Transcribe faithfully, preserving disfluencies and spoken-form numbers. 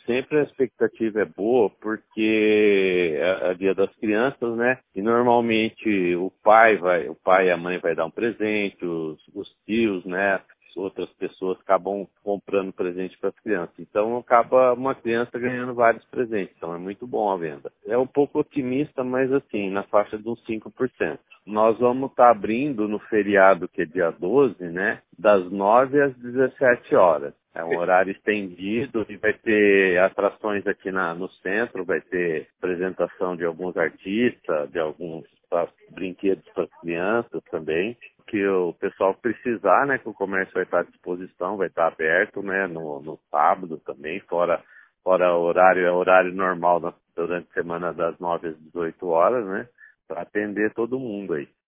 sempre a expectativa é boa, porque é, é dia das crianças, né? E normalmente o pai vai, o pai e a mãe vai dar um presente, os, os tios, né? Outras pessoas acabam comprando presente para as crianças. Então acaba uma criança ganhando vários presentes. Então é muito bom a venda. É um pouco otimista, mas assim, na faixa de uns cinco por cento. Nós vamos estar abrindo no feriado, que é dia doze, né? Das nove às dezessete horas. É um horário estendido e vai ter atrações aqui na, no centro, vai ter apresentação de alguns artistas, de alguns pra, brinquedos para as crianças também. Que o pessoal precisar, né, que o comércio vai estar à disposição, vai estar aberto, né, no, no sábado também, fora, fora o horário, é horário normal na, durante a semana das nove às dezoito horas, né, para atender todo mundo aí.